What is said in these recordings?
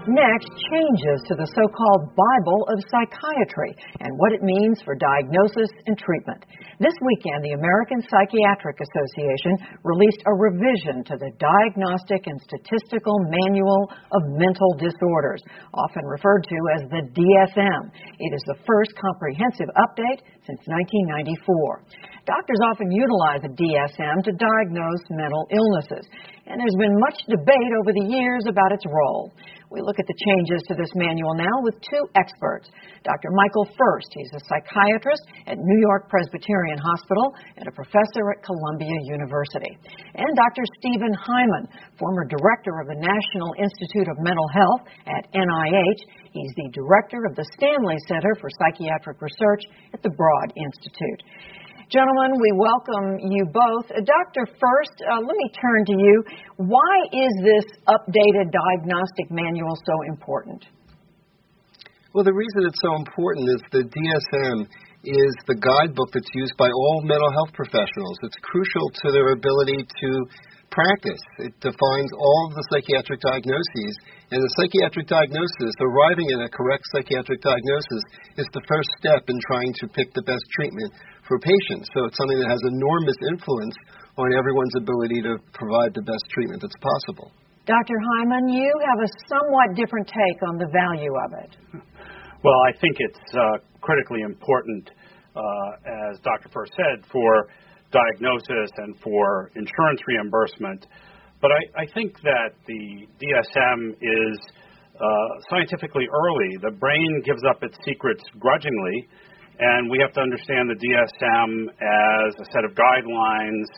Next, changes to the so-called Bible of psychiatry and what it means for diagnosis and treatment. This weekend, the American Psychiatric Association released a revision to the Diagnostic and Statistical Manual of Mental Disorders, often referred to as the DSM. It is the first comprehensive update since 1994. Doctors often utilize the DSM to diagnose mental illnesses, and there's been much debate over the years about its role. We look at the changes to this manual now with two experts. Dr. Michael Furst, he's a psychiatrist at New York Presbyterian Hospital and a professor at Columbia University. And Dr. Stephen Hyman, former director of the National Institute of Mental Health at NIH. He's the director of the Stanley Center for Psychiatric Research at the Broad Institute. Gentlemen, we welcome you both. Dr. Furst, let me turn to you. Why is this updated diagnostic manual so important? Well, the reason it's so important is the DSM is the guidebook that's used by all mental health professionals. It's crucial to their ability to practice. It defines all of the psychiatric diagnoses, and the psychiatric diagnosis, arriving at a correct psychiatric diagnosis, is the first step in trying to pick the best treatment for patients. So it's something that has enormous influence on everyone's ability to provide the best treatment that's possible. Dr. Hyman, you have a somewhat different take on the value of it. Well, I think it's critically important, as Dr. Furst said, for diagnosis and for insurance reimbursement. But I think that the DSM is scientifically early. The brain gives up its secrets grudgingly, and we have to understand the DSM as a set of guidelines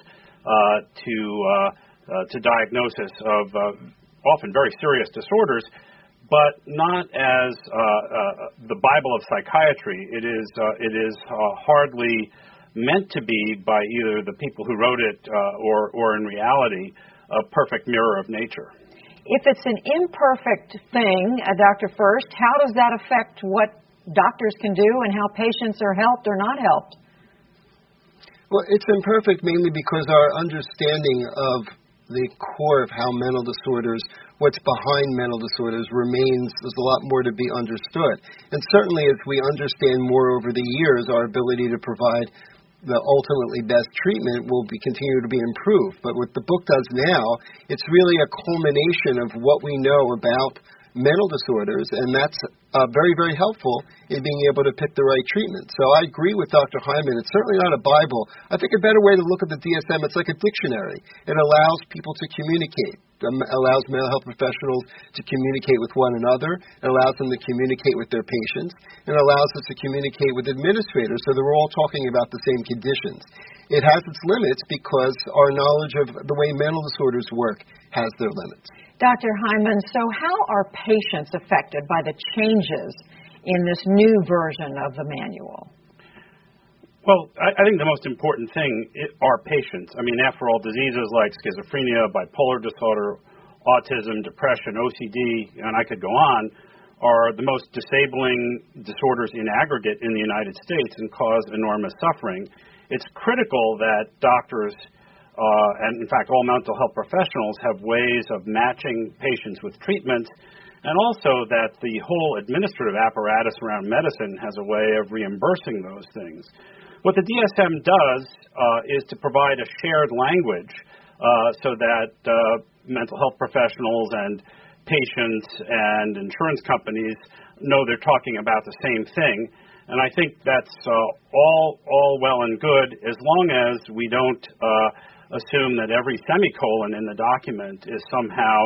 to diagnosis of often very serious disorders, but not as the Bible of psychiatry. It is hardly meant to be, by either the people who wrote it or in reality, a perfect mirror of nature. If it's an imperfect thing, Dr. Furst, how does that affect what doctors can do and how patients are helped or not helped? Well, it's imperfect mainly because our understanding of the core of how mental disorders, what's behind mental disorders, remains. There's a lot more to be understood. And certainly as we understand more over the years, our ability to provide the ultimately best treatment will continue to be improved. But what the book does now, it's really a culmination of what we know about mental disorders, and that's very, very helpful in being able to pick the right treatment. So I agree with Dr. Hyman. It's certainly not a Bible. I think a better way to look at the DSM, it's like a dictionary. It allows people to communicate. It allows mental health professionals to communicate with one another. It allows them to communicate with their patients. It allows us to communicate with administrators so they're all talking about the same conditions. It has its limits because our knowledge of the way mental disorders work has their limits. Dr. Hyman, so how are patients affected by the changes in this new version of the manual? Well, I think the most important thing are patients. I mean, after all, diseases like schizophrenia, bipolar disorder, autism, depression, OCD, and I could go on, are the most disabling disorders in aggregate in the United States and cause enormous suffering. It's critical that doctors and, in fact, all mental health professionals have ways of matching patients with treatments, and also that the whole administrative apparatus around medicine has a way of reimbursing those things. What the DSM does is to provide a shared language so that mental health professionals and patients and insurance companies know they're talking about the same thing. And I think that's all well and good as long as we don't assume that every semicolon in the document is somehow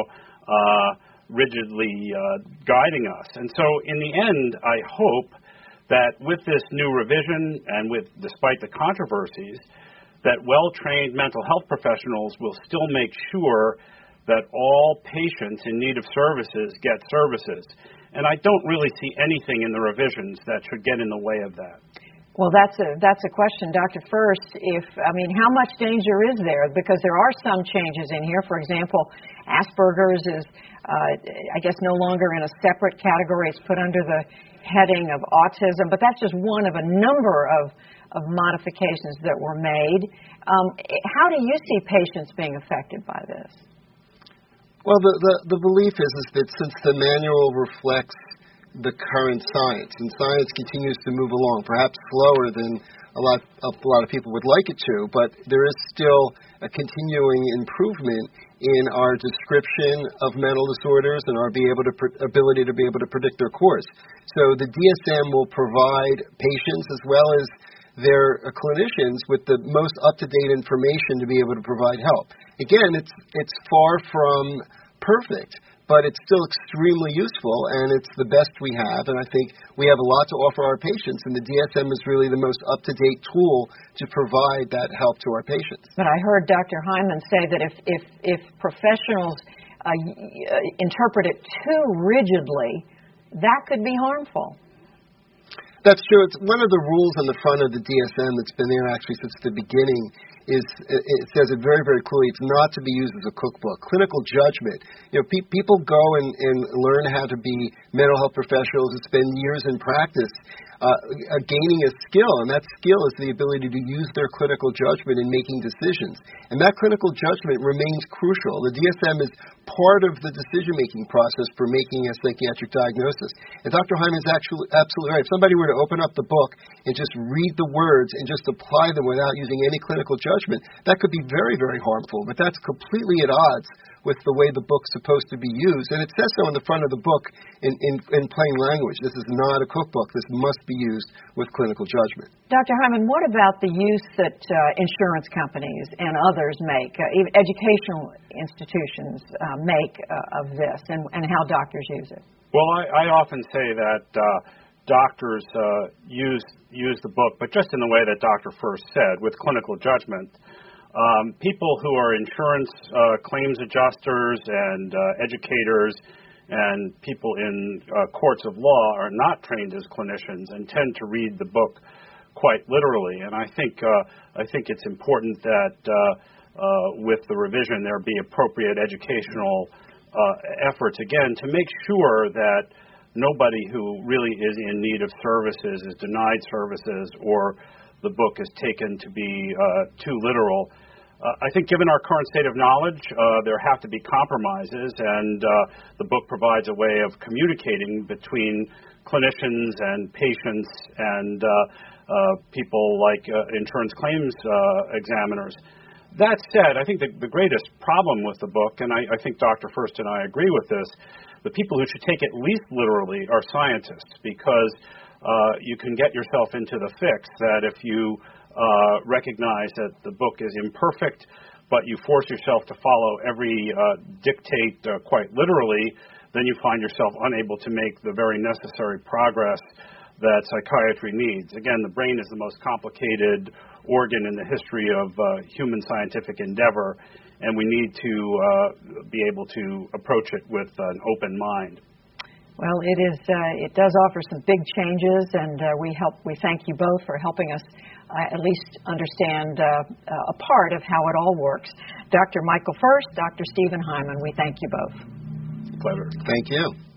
rigidly guiding us. And so in the end, I hope that with this new revision and despite the controversies, that well-trained mental health professionals will still make sure that all patients in need of services get services. And I don't really see anything in the revisions that should get in the way of that. Well, that's a question, Dr. Furst. How much danger is there? Because there are some changes in here. For example, Asperger's is, no longer in a separate category. It's put under the heading of autism, but that's just one of a number of modifications that were made. How do you see patients being affected by this? Well, the belief is that since the manual reflects the current science, and science continues to move along, perhaps slower than a lot of people would like it to, but there is still a continuing improvement in our description of mental disorders and our ability to be able to predict their course. So the DSM will provide patients as well as their clinicians with the most up-to-date information to be able to provide help. Again, it's far from perfect, but it's still extremely useful, and it's the best we have, and I think we have a lot to offer our patients, and the DSM is really the most up-to-date tool to provide that help to our patients. But I heard Dr. Hyman say that if professionals interpret it too rigidly, that could be harmful. That's true. It's one of the rules on the front of the DSM that's been there actually since the beginning. It says it very, very clearly. It's not to be used as a cookbook. Clinical judgment. People go and learn how to be mental health professionals and spend years in practice gaining a skill, and that skill is the ability to use their clinical judgment in making decisions. And that clinical judgment remains crucial. The DSM is part of the decision-making process for making a psychiatric diagnosis. And Dr. Hyman is absolutely right. If somebody were to open up the book and just read the words and just apply them without using any clinical judgment, that could be very, very harmful. But that's completely at odds with the way the book's supposed to be used. And it says so on the front of the book in plain language. This is not a cookbook. This must be used with clinical judgment. Dr. Hyman, what about the use that insurance companies and others make, even educational institutions make of this, and how doctors use it? Well, I often say that doctors use the book, but just in the way that Dr. First said, with clinical judgment. People who are insurance claims adjusters and educators and people in courts of law are not trained as clinicians and tend to read the book quite literally. And I think it's important that with the revision there be appropriate educational efforts, again, to make sure that nobody who really is in need of services is denied services or the book is taken to be too literal. I think given our current state of knowledge, there have to be compromises, and the book provides a way of communicating between clinicians and patients and people like insurance claims examiners. That said, I think the greatest problem with the book, and I think Dr. First and I agree with this, the people who should take it least literally are scientists, because you can get yourself into the fix that if you recognize that the book is imperfect, but you force yourself to follow every dictate quite literally, then you find yourself unable to make the very necessary progress that psychiatry needs. Again, the brain is the most complicated organ in the history of human scientific endeavor, and we need to be able to approach it with an open mind. Well, it does offer some big changes, and we thank you both for helping us at least understand a part of how it all works. Dr. Michael First, Dr. Stephen Hyman, we thank you both. Pleasure. Thank you.